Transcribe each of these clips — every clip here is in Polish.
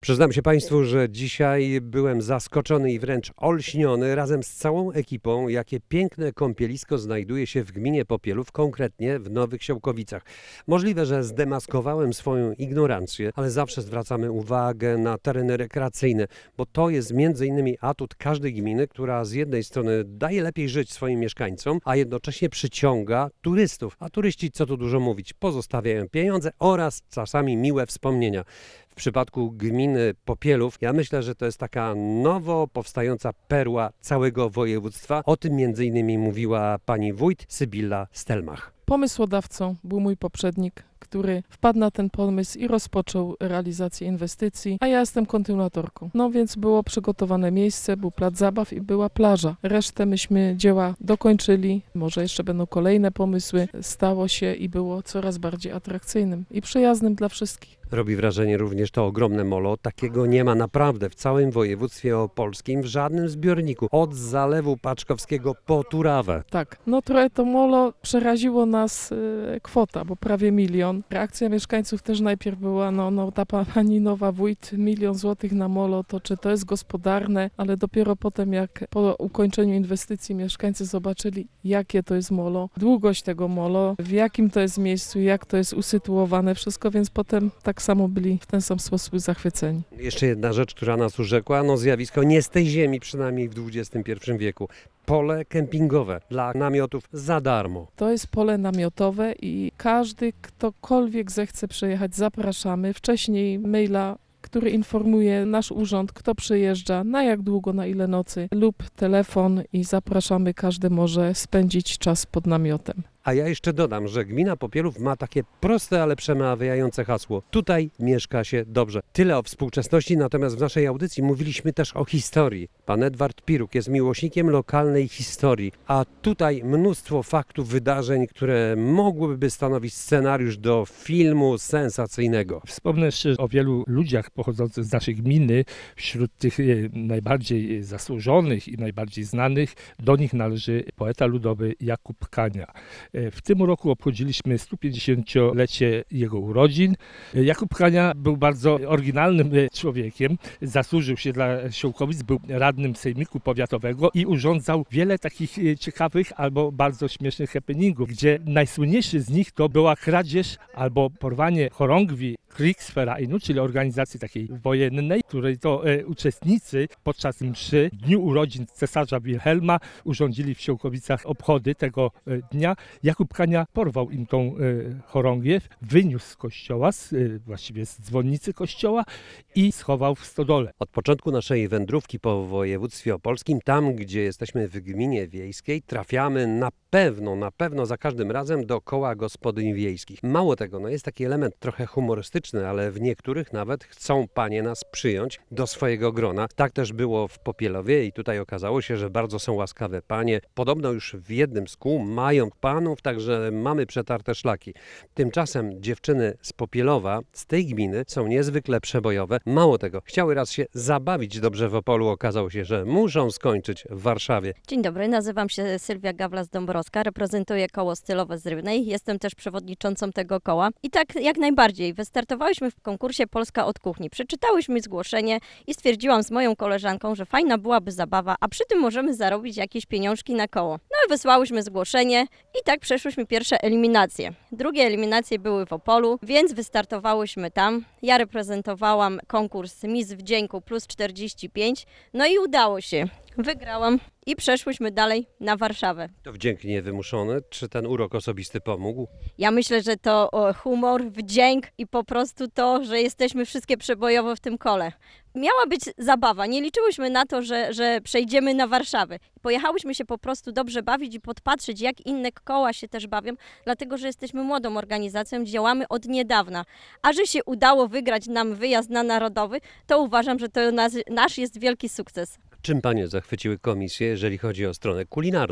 Przyznam się Państwu, że dzisiaj byłem zaskoczony i wręcz olśniony razem z całą ekipą, jakie piękne kąpielisko znajduje się w gminie Popielów, konkretnie w Nowych Siołkowicach. Możliwe, że zdemaskowałem swoją ignorancję, ale zawsze zwracamy uwagę na tereny rekreacyjne, bo to jest między innymi atut każdej gminy, która z jednej strony daje lepiej żyć swoim mieszkańcom, a jednocześnie przyciąga turystów. A turyści, co tu dużo mówić, pozostawiają pieniądze oraz czasami miłe wspomnienia. W przypadku gminy Popielów, ja myślę, że to jest taka nowo powstająca perła całego województwa. O tym między innymi mówiła pani wójt Sybilla Stelmach. Pomysłodawcą był mój poprzednik, który wpadł na ten pomysł i rozpoczął realizację inwestycji, a ja jestem kontynuatorką. No więc było przygotowane miejsce, był plac zabaw i była plaża. Resztę myśmy dzieła dokończyli, może jeszcze będą kolejne pomysły. Stało się i było coraz bardziej atrakcyjnym i przyjaznym dla wszystkich. Robi wrażenie również to ogromne molo. Takiego nie ma naprawdę w całym województwie opolskim, w żadnym zbiorniku. Od Zalewu Paczkowskiego po Turawę. Tak, no trochę to molo przeraziło nas kwota, bo prawie 1 milion. Reakcja mieszkańców też najpierw była, ta pani nowa wójt, 1 milion złotych na molo, to czy to jest gospodarne, ale dopiero potem jak po ukończeniu inwestycji mieszkańcy zobaczyli, jakie to jest molo, długość tego molo, w jakim to jest miejscu, jak to jest usytuowane, wszystko, więc potem tak samo byli w ten sam sposób zachwyceni. Jeszcze jedna rzecz, która nas urzekła, zjawisko nie z tej ziemi, przynajmniej w XXI wieku. Pole kempingowe dla namiotów za darmo. To jest pole namiotowe i każdy, ktokolwiek zechce przyjechać, zapraszamy. Wcześniej maila, który informuje nasz urząd, kto przyjeżdża, na jak długo, na ile nocy, lub telefon i zapraszamy, każdy może spędzić czas pod namiotem. A ja jeszcze dodam, że gmina Popielów ma takie proste, ale przemawiające hasło. Tutaj mieszka się dobrze. Tyle o współczesności, natomiast w naszej audycji mówiliśmy też o historii. Pan Edward Piruk jest miłośnikiem lokalnej historii, a tutaj mnóstwo faktów, wydarzeń, które mogłyby stanowić scenariusz do filmu sensacyjnego. Wspomnę jeszcze o wielu ludziach pochodzących z naszej gminy. Wśród tych najbardziej zasłużonych i najbardziej znanych do nich należy poeta ludowy Jakub Kania. W tym roku obchodziliśmy 150-lecie jego urodzin. Jakub Kania był bardzo oryginalnym człowiekiem. Zasłużył się dla Siołkowic, był radnym sejmiku powiatowego i urządzał wiele takich ciekawych albo bardzo śmiesznych happeningów, gdzie najsłynniejszy z nich to była kradzież albo porwanie chorągwi Kriegsvereinu, czyli organizacji takiej wojennej, której to uczestnicy podczas mszy w dniu urodzin cesarza Wilhelma urządzili w Siołkowicach obchody tego dnia. Jakub Kania porwał im tą chorągiew, wyniósł z kościoła, właściwie z dzwonnicy kościoła i schował w stodole. Od początku naszej wędrówki po województwie opolskim, tam gdzie jesteśmy w gminie wiejskiej, trafiamy na pewno za każdym razem do koła gospodyń wiejskich. Mało tego, jest taki element trochę humorystyczny, ale w niektórych nawet chcą panie nas przyjąć do swojego grona. Tak też było w Popielowie i tutaj okazało się, że bardzo są łaskawe panie. Podobno już w jednym z kół mają panów, także mamy przetarte szlaki. Tymczasem dziewczyny z Popielowa, z tej gminy, są niezwykle przebojowe. Mało tego, chciały raz się zabawić dobrze w Opolu, okazało się, że muszą skończyć w Warszawie. Dzień dobry, nazywam się Sylwia Gawlas-Dąbrowska, reprezentuję koło stylowe z Rybnej, jestem też przewodniczącą tego koła i tak jak najbardziej, wystartowałyśmy w konkursie Polska od kuchni, przeczytałyśmy zgłoszenie i stwierdziłam z moją koleżanką, że fajna byłaby zabawa, a przy tym możemy zarobić jakieś pieniążki na koło. No i wysłałyśmy zgłoszenie i tak przeszłyśmy pierwsze eliminacje. Drugie eliminacje były w Opolu, więc wystartowałyśmy tam. Ja reprezentowałam konkurs Miss Wdzięku plus 45, no i udało się. Wygrałam i przeszłyśmy dalej na Warszawę. To wdzięk niewymuszony, czy ten urok osobisty pomógł? Ja myślę, że to humor, wdzięk i po prostu to, że jesteśmy wszystkie przebojowo w tym kole. Miała być zabawa, nie liczyłyśmy na to, że przejdziemy na Warszawę. Pojechałyśmy się po prostu dobrze bawić i podpatrzeć, jak inne koła się też bawią, dlatego że jesteśmy młodą organizacją, działamy od niedawna. A że się udało wygrać nam wyjazd na Narodowy, to uważam, że to nasz jest wielki sukces. Czym panie zachwyciły komisję, jeżeli chodzi o stronę kulinarną?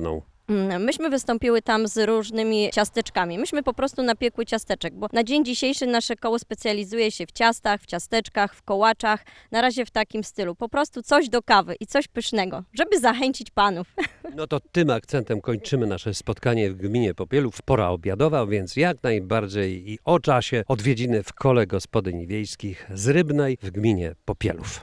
Myśmy wystąpiły tam z różnymi ciasteczkami. Myśmy po prostu napiekły ciasteczek, bo na dzień dzisiejszy nasze koło specjalizuje się w ciastach, w ciasteczkach, w kołaczach. Na razie w takim stylu. Po prostu coś do kawy i coś pysznego, żeby zachęcić panów. No to tym akcentem kończymy nasze spotkanie w gminie Popielów. Pora obiadowa, więc jak najbardziej i o czasie odwiedziny w kole gospodyń wiejskich z Rybnej w gminie Popielów.